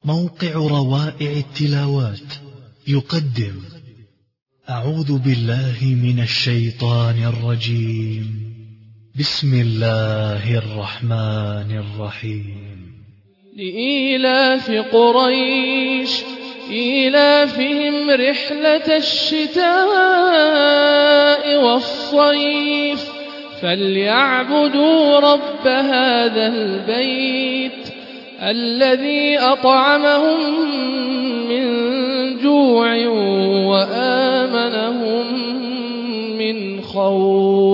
موقع روائع التلاوات يقدم أعوذ بالله من الشيطان الرجيم. بسم الله الرحمن الرحيم. لإيلاف قريش إيلافهم رحلة الشتاء والصيف فليعبدوا رب هذا البيت الذي أطعمهم من جوع وآمنهم من خوف.